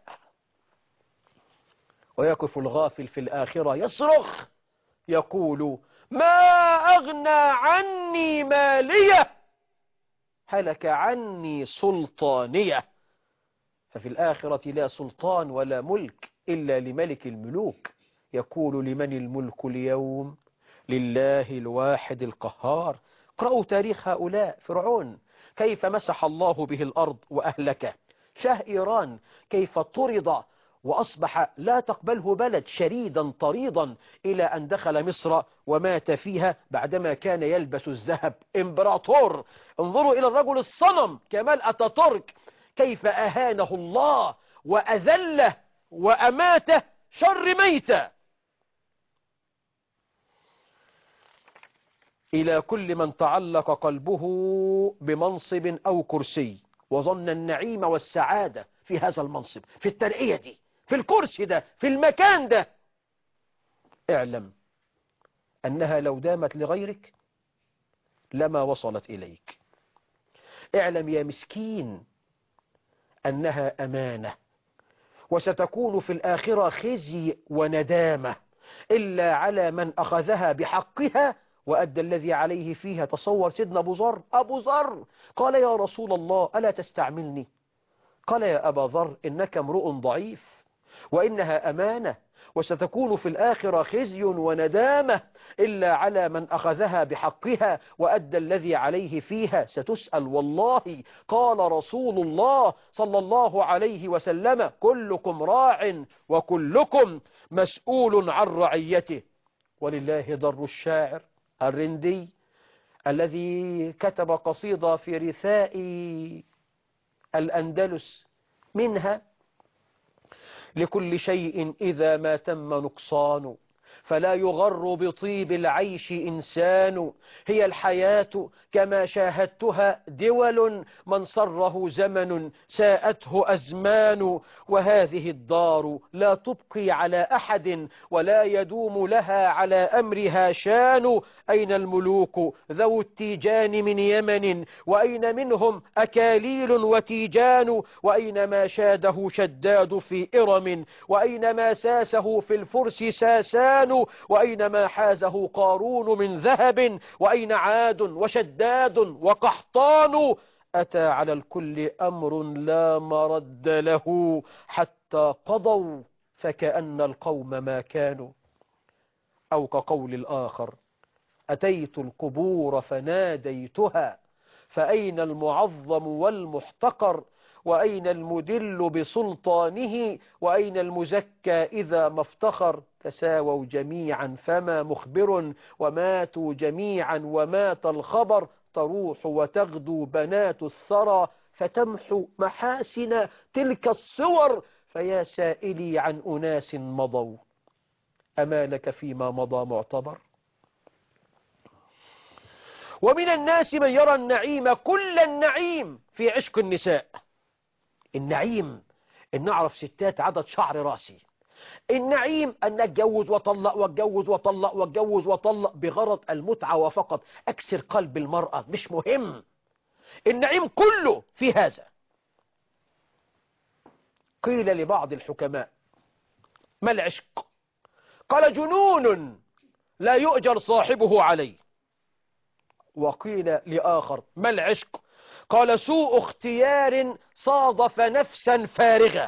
ويقف الغافل في الآخرة يصرخ يقول ما أغنى عني مالية، هلك عني سلطانية. ففي الآخرة لا سلطان ولا ملك إلا لملك الملوك، يقول لمن الملك اليوم؟ لله الواحد القهار. اقرأوا تاريخ هؤلاء. فرعون كيف مسح الله به الأرض وأهلكه، شاه إيران كيف طرد وأصبح لا تقبله بلد، شريدا طريدا، إلى أن دخل مصر ومات فيها بعدما كان يلبس الذهب، إمبراطور. انظروا إلى الرجل الصنم كمال أتاتورك كيف أهانه الله وأذله وأماته شر ميتة. إلى كل من تعلق قلبه بمنصب أو كرسي وظن النعيم والسعادة في هذا المنصب، في الترقية دي، في الكرسي ده، في المكان ده، اعلم أنها لو دامت لغيرك لما وصلت إليك. اعلم يا مسكين أنها أمانة، وستكون في الآخرة خزي وندامة إلا على من أخذها بحقها وأدى الذي عليه فيها. تصور سيدنا أبو ذر قال يا رسول الله ألا تستعملني؟ قال يا أبا ذر إنك امرؤ ضعيف، وإنها أمانة، وستكون في الآخرة خزي وندامة إلا على من أخذها بحقها وأدى الذي عليه فيها. ستسأل والله. قال رسول الله صلى الله عليه وسلم كلكم راع وكلكم مسؤول عن رعيته. ولله در الشاعر الرندي الذي كتب قصيدة في رثاء الأندلس، منها لكل شيء إذا ما تم نقصان فلا يغر بطيب العيش إنسان، هي الحياة كما شاهدتها دول، من صره زمن ساءته أزمان، وهذه الدار لا تبقي على أحد ولا يدوم لها على أمرها شان. أين الملوك ذو التيجان من يمن، وأين منهم أكاليل وتيجان، وأين ما شاده شداد في إرم، وأين ما ساسه في الفرس ساسان، وأين ما حازه قارون من ذهب، وأين عاد وشداد وقحطان. أتى على الكل أمر لا مرد له حتى قضوا فكأن القوم ما كانوا. أو كقول الآخر أتيت القبور فناديتها فأين المعظم والمحتقر، وأين المدل بسلطانه، وأين المزكى إذا ما افتخر، تساووا جميعا فما مخبر، وماتوا جميعا ومات الخبر، تروح وتغدو بنات الثرى فتمحو محاسن تلك الصور، فيا سائلي عن أناس مضوا أما لك فيما مضى معتبر. ومن الناس من يرى النعيم كل النعيم في عشق النساء. النعيم إن أعرف ستات عدد شعر راسي. النعيم أن أتجوز وطلق واتجوز وطلق واتجوز وطلق بغرض المتعة وفقط، أكسر قلب المرأة مش مهم. النعيم كله في هذا. قيل لبعض الحكماء: ما العشق؟ قال: جنون لا يؤجر صاحبه عليه. وقيل لآخر: ما العشق؟ قال: سوء اختيار صادف نفسا فارغة.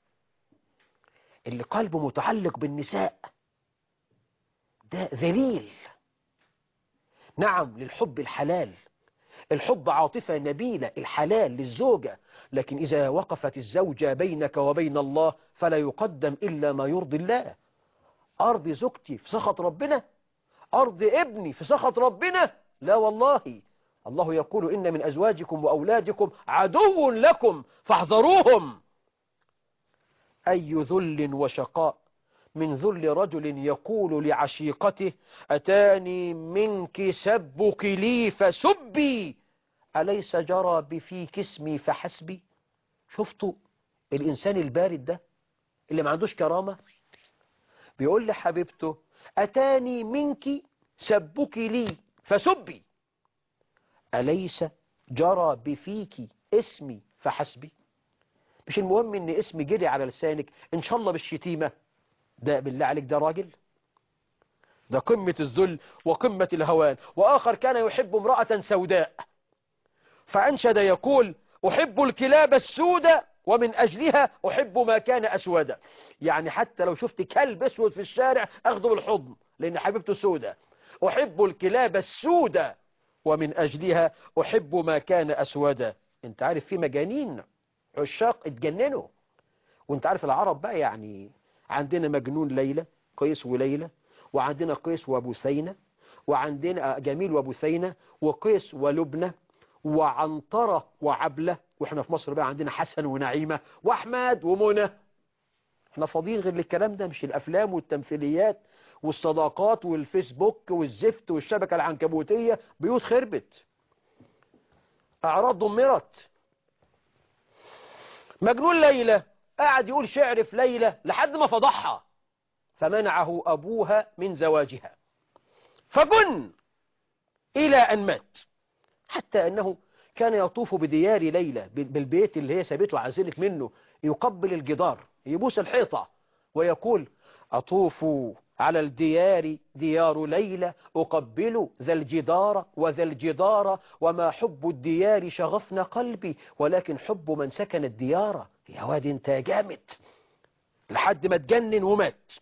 اللي قلبه متعلق بالنساء ده ذليل. نعم، للحب الحلال، الحب عاطفة نبيلة، الحلال للزوجة، لكن إذا وقفت الزوجة بينك وبين الله فلا يقدم إلا ما يرضي الله. أرضي زوجتي في سخط ربنا؟ أرضي ابني في سخط ربنا؟ لا والله. الله يقول: إن من أزواجكم وأولادكم عدو لكم فاحذروهم. أي ذل وشقاء من ذل رجل يقول لعشيقته: أتاني منك سبك لي فسبي، أليس جرى بفيك اسمي فحسبي. شفتوا الإنسان البارد ده اللي ما عندوش كرامة بيقول لحبيبته: أتاني منك سبك لي فسبي، أليس جرى بفيك اسمي فحسبي. مش المهم ان اسمي جري على لسانك ان شاء الله بالشتيمة. ده بالله عليك ده راجل؟ ده قمة الذل وقمة الهوان. وآخر كان يحب امرأة سوداء فأنشد يقول: أحب الكلاب السوداء ومن أجلها أحب ما كان أسودا. يعني حتى لو شفت كلب أسود في الشارع أخذه بالحضن لأن حبيبته سوداء. أحب الكلاب السوداء ومن أجلها أحب ما كان أسودا. انت عارف في مجانين عشاق اتجننوا. وانت عارف العرب بقى، يعني عندنا مجنون ليلى، قيس وليلى، وعندنا قيس وبثينة، وعندنا جميل وبثينة، وقيس ولبنى، وعنطرة وعبلة، واحنا في مصر بقى عندنا حسن ونعيمة وأحمد ومنى. احنا فاضيين غير للكلام ده؟ مش الأفلام والتمثيليات والصداقات والفيسبوك والزفت والشبكة العنكبوتية. بيوت خربت، أعراض دمرت. مجنون ليلى قاعد يقول شعر في ليلى لحد ما فضحها فمنعه أبوها من زواجها فجن إلى أن مات. حتى أنه كان يطوف بديار ليلى، بالبيت اللي هي سابته عزلت منه، يقبل الجدار، يبوس الحيطة ويقول: أطوف على الديار ديار ليلى، أقبل ذا الجدار وذا الجدار، وما حب الديار شغفنا قلبي، ولكن حب من سكن الديار. يا واد انت جامد، لحد ما تجنن ومات.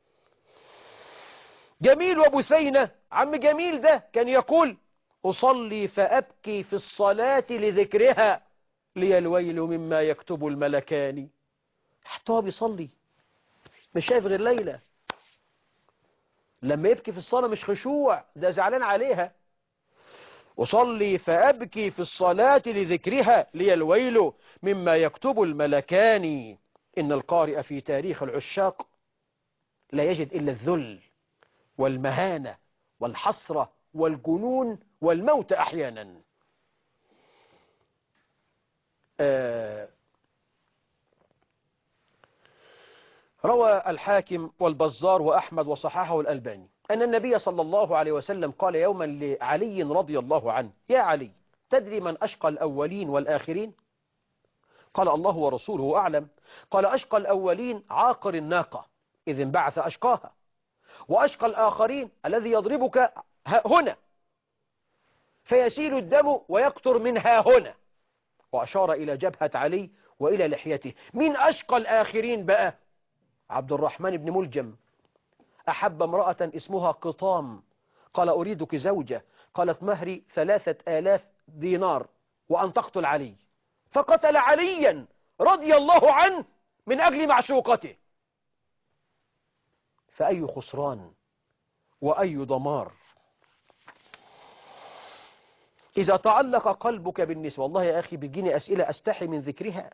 جميل وبثينة، عم جميل ده كان يقول: أصلي فأبكي في الصلاة لذكرها، لي الويل مما يكتب الملكان. حتى هو بيصلي مش شايف غير ليلى. لما يبكي في الصلاة مش خشوع، ده زعلان عليها. أصلي فأبكي في الصلاة لذكرها، لي الويل مما يكتب الملكان. إن القارئ في تاريخ العشاق لا يجد إلا الذل والمهانة والحسرة والجنون والموت أحيانا. روى الحاكم والبزار وأحمد وصححه الألباني أن النبي صلى الله عليه وسلم قال يوما لعلي رضي الله عنه: يا علي، تدري من أشقى الأولين والآخرين؟ قال: الله ورسوله أعلم. قال: أشقى الأولين عاقر الناقة إذ انبعث أشقاها، وأشقى الآخرين الذي يضربك هنا فيسيل الدم ويقطر منها هنا. وأشار إلى جبهة علي وإلى لحيته. من أشقى الآخرين بقى؟ عبد الرحمن بن ملجم أحب امرأة اسمها قطام، قال: أريدك زوجة. قالت: مهري 3000 دينار وأن تقتل علي. فقتل عليا رضي الله عنه من أجل معشوقته. فأي خسران وأي دمار. إذا تعلق قلبك بالنسوة، والله يا أخي بتجيني أسئلة أستحي من ذكرها.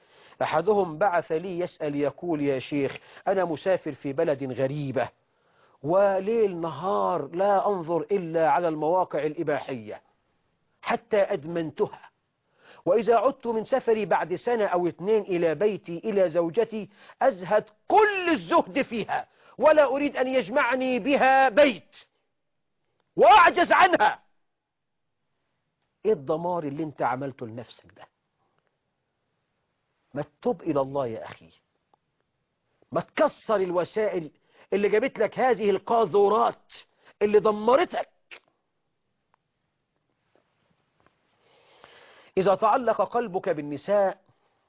أحدهم بعث لي يسأل يقول: يا شيخ، أنا مسافر في بلد غريبة وليل نهار لا أنظر إلا على المواقع الإباحية حتى أدمنتها. وإذا عدت من سفري بعد سنة أو 2 إلى بيتي إلى زوجتي أزهد كل الزهد فيها، ولا أريد أن يجمعني بها بيت وأعجز عنها. إيه الدمار اللي أنت عملته لنفسك ده؟ ما تتوب إلى الله يا أخي، ما تكسر الوسائل اللي جابت لك هذه القاذورات اللي دمرتك. إذا تعلق قلبك بالنساء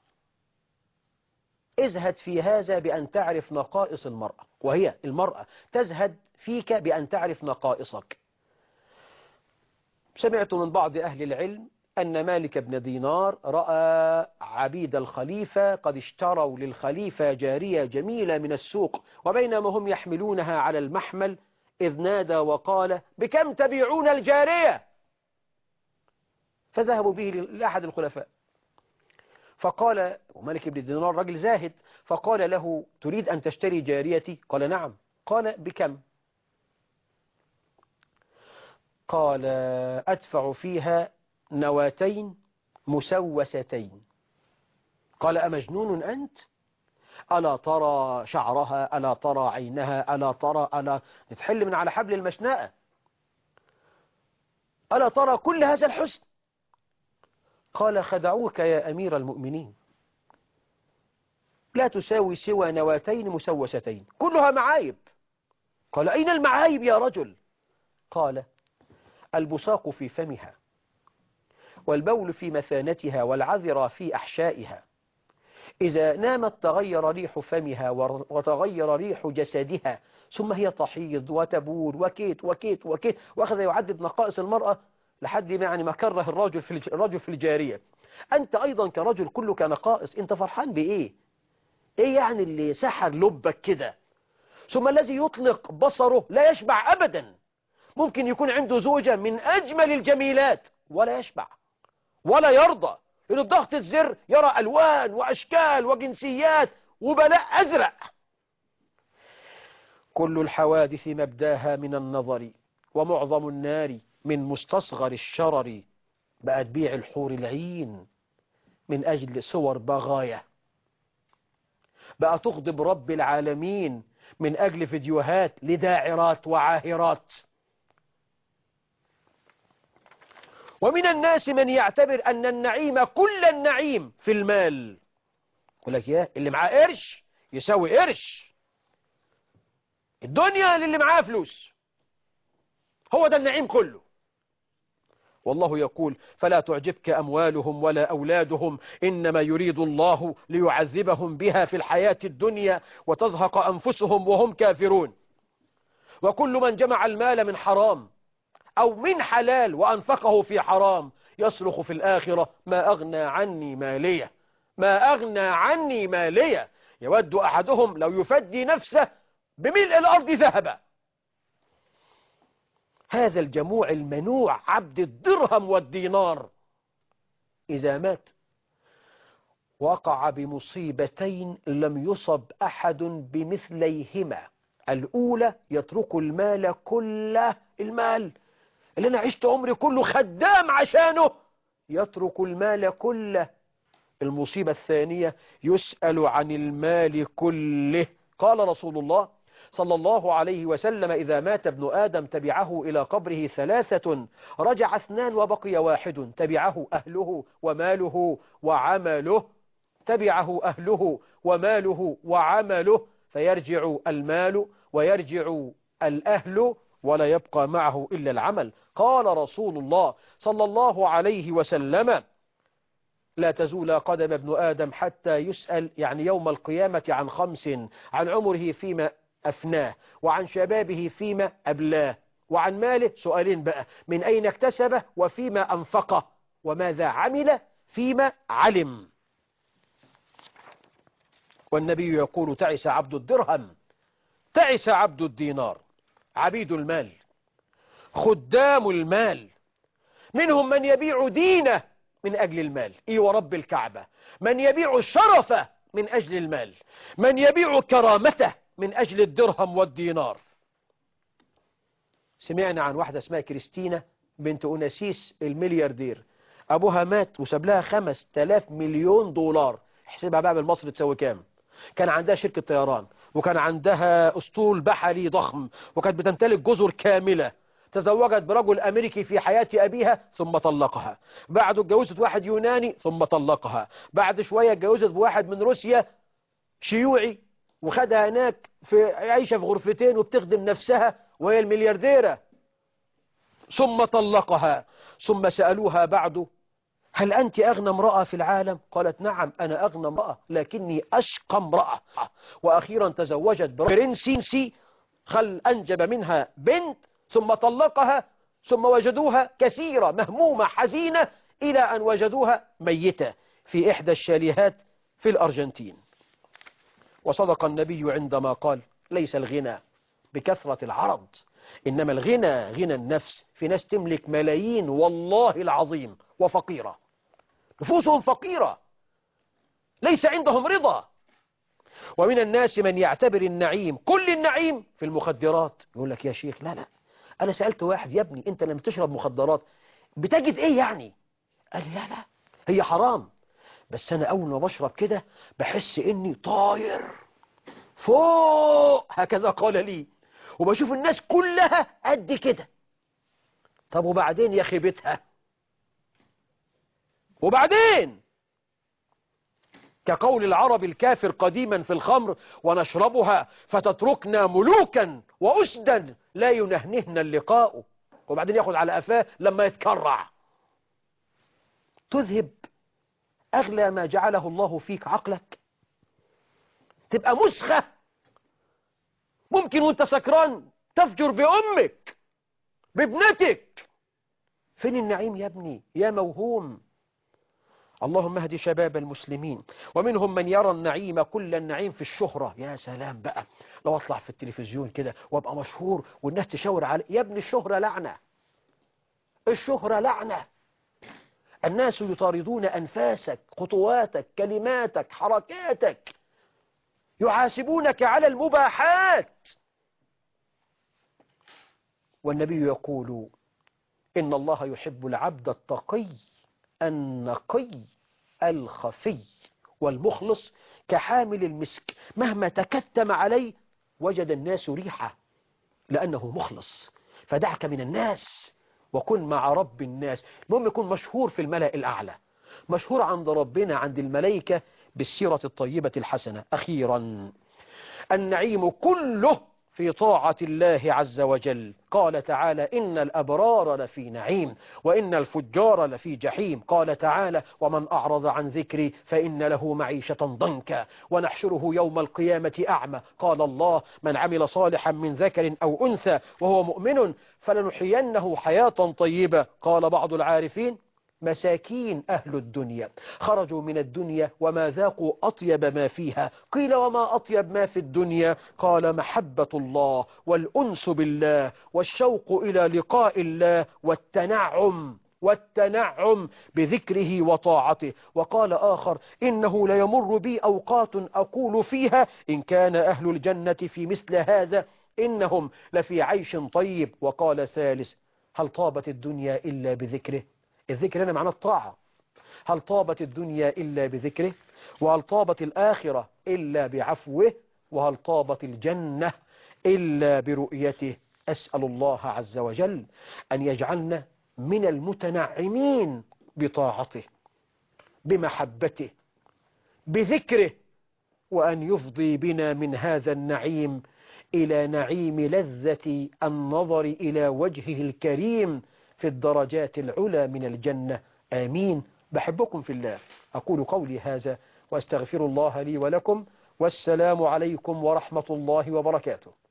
ازهد في هذا بأن تعرف نقائص المرأة، وهي المرأة تزهد فيك بأن تعرف نقائصك. سمعت من بعض أهل العلم أن مالك بن دينار رأى عبيد الخليفة قد اشتروا للخليفة جارية جميلة من السوق، وبينما هم يحملونها على المحمل إذ نادى وقال: بكم تبيعون الجارية؟ فذهبوا به لأحد الخلفاء، فقال، ومالك بن دينار رجل زاهد، فقال له: تريد أن تشتري جاريتي؟ قال: نعم. قال: بكم؟ قال: أدفع فيها 2 مسوستين. قال: أمجنون أنت؟ ألا ترى شعرها؟ ألا ترى عينها؟ ألا تتحل من على حبل المشنقة؟ ألا ترى كل هذا الحسن؟ قال: خدعوك يا أمير المؤمنين، لا تساوي سوى 2 مسوستين كلها معايب. قال: أين المعايب يا رجل؟ قال: البصاق في فمها، والبول في مثانتها، والعذرة في أحشائها. إذا نامت تغير ريح فمها وتغير ريح جسدها، ثم هي تحيض وتبول وكيت وكيت وكيت. وأخذ يعدد نقائص المرأة لحد ما كره الرجل في الجارية. أنت أيضا كرجل كلك نقائص، أنت فرحان بإيه؟ إيه يعني اللي سحر لبك كده؟ ثم الذي يطلق بصره لا يشبع أبدا. ممكن يكون عنده زوجة من أجمل الجميلات ولا يشبع ولا يرضى، لأن ضغط الزر يرى ألوان وأشكال وجنسيات وبلاء أزرق. كل الحوادث مبداها من النظر، ومعظم النار من مستصغر الشرر. بقى تبيع الحور العين من أجل صور بغاية، بقى تغضب رب العالمين من أجل فيديوهات لداعرات وعاهرات. ومن الناس من يعتبر أن النعيم كل النعيم في المال. يقول لك: يا اللي معاه قرش يساوي قرش، الدنيا للي معاه فلوس، هو ده النعيم كله. والله يقول: فلا تعجبك أموالهم ولا أولادهم، إنما يريد الله ليعذبهم بها في الحياة الدنيا وتزهق أنفسهم وهم كافرون. وكل من جمع المال من حرام أو من حلال وأنفقه في حرام يصرخ في الآخرة: ما أغنى عني مالية، ما أغنى عني مالية. يود أحدهم لو يفدي نفسه بملء الأرض ذهبا. هذا الجموع المنوع عبد الدرهم والدينار إذا مات وقع بمصيبتين لم يصب أحد بمثليهما. الأولى: يترك المال كله، المال اللي أنا عشت عمري كله خدام عشانه، يترك المال كله. المصيبة الثانية: يسأل عن المال كله. قال رسول الله صلى الله عليه وسلم: إذا مات ابن آدم تبعه إلى قبره 3، رجع 2 وبقي 1، تبعه أهله وماله وعمله، تبعه أهله وماله وعمله، فيرجع المال ويرجع الأهل ولا يبقى معه إلا العمل. قال رسول الله صلى الله عليه وسلم: لا تزول قدم ابن آدم حتى يسأل، يعني يوم القيامة، عن 5: عن عمره فيما أفناه، وعن شبابه فيما أبلاه، وعن ماله. سؤالين بقى: من أين اكتسبه، وفيما أنفقه، وماذا عمل فيما علم. والنبي يقول: تعس عبد الدرهم، تعس عبد الدينار. عبيد المال، خدام المال، منهم من يبيع دينه من أجل المال، ورب الكعبة، من يبيع شرفه من أجل المال، من يبيع كرامته من أجل الدرهم والدينار. سمعنا عن واحدة اسمها كريستينا بنت أوناسيس الملياردير، أبوها مات وساب لها 5000 مليون دولار. احسبها بقى بالمصري تساوي كام؟ كان عندها شركة طيران، وكان عندها أسطول بحري ضخم، وكانت بتمتلك جزر كاملة. تزوجت برجل أمريكي في حياة أبيها ثم طلقها، بعده اتجوزت واحد يوناني ثم طلقها، بعد شوية اتجوزت بواحد من روسيا شيوعي وخدها هناك عايشة في غرفتين وبتخدم نفسها وهي المليارديرة، ثم طلقها. ثم سألوها بعده: هل أنت أغنى امرأة في العالم؟ قالت: نعم أنا أغنى امرأة لكني أشقى امرأة. وأخيرا تزوجت برنسي أنجب منها بنت ثم طلقها، ثم وجدوها كثيرة مهمومة حزينة إلى أن وجدوها ميتة في إحدى الشاليهات في الأرجنتين. وصدق النبي عندما قال: ليس الغنى بكثرة العرض، إنما الغنى غنى النفس. في ناس تملك ملايين والله العظيم وفقيرة، نفوسهم فقيرة، ليس عندهم رضا. ومن الناس من يعتبر النعيم كل النعيم في المخدرات. يقول لك: يا شيخ لا، أنا سألت واحد: يا ابني أنت لما تشرب مخدرات بتجد إيه يعني؟ قال لي: لا هي حرام، بس أنا أول ما بشرب كده بحس إني طاير فوق، هكذا قال لي، وبشوف الناس كلها قد كده. طب وبعدين يا خيبتها؟ وبعدين كقول العرب الكافر قديما في الخمر: ونشربها فتتركنا ملوكا وأسدا لا ينهنهن اللقاء. وبعدين ياخد على قفاه لما يتكرع. تذهب أغلى ما جعله الله فيك، عقلك، تبقى مسخة، ممكن وانت سكران تفجر بأمك بابنتك. فين النعيم يا ابني يا موهوم؟ اللهم اهد شباب المسلمين. ومنهم من يرى النعيم كل النعيم في الشهرة. يا سلام بقى لو اطلع في التلفزيون كده وابقى مشهور والناس تشاور علي. يا ابني الشهرة لعنة، الشهرة لعنة. الناس يطاردون أنفاسك، خطواتك، كلماتك، حركاتك، يحاسبونك على المباحات. والنبي يقول: إن الله يحب العبد التقي النقي الخفي والمخلص كحامل المسك، مهما تكتم عليه وجد الناس ريحة لأنه مخلص. فدعك من الناس وكن مع رب الناس. المهم يكون مشهور في الملأ الأعلى، مشهور عند ربنا عند الملائكة بالسيرة الطيبة الحسنة. أخيرا النعيم كله في طاعة الله عز وجل. قال تعالى: إن الأبرار لفي نعيم وإن الفجار لفي جحيم. قال تعالى: ومن أعرض عن ذكري فإن له معيشة ضنكا ونحشره يوم القيامة أعمى. قال الله: من عمل صالحا من ذكر أو أنثى وهو مؤمن فلنحيينه حياة طيبة. قال بعض العارفين: مساكين أهل الدنيا خرجوا من الدنيا وما ذاقوا أطيب ما فيها. قيل: وما أطيب ما في الدنيا؟ قال: محبة الله والأنس بالله والشوق إلى لقاء الله والتنعم بذكره وطاعته. وقال آخر: إنه ليمر بي أوقات أقول فيها إن كان أهل الجنة في مثل هذا إنهم لفي عيش طيب. وقال ثالث: هل طابت الدنيا إلا بذكره؟ الذكر هنا معناه الطاعة. هل طابت الدنيا إلا بذكره؟ وهل طابت الآخرة إلا بعفوه؟ وهل طابت الجنة إلا برؤيته؟ أسأل الله عز وجل أن يجعلنا من المتنعمين بطاعته بمحبته بذكره، وأن يفضي بنا من هذا النعيم إلى نعيم لذة النظر إلى وجهه الكريم في الدرجات العلى من الجنة. آمين. بحبكم في الله. أقول قولي هذا وأستغفر الله لي ولكم، والسلام عليكم ورحمة الله وبركاته.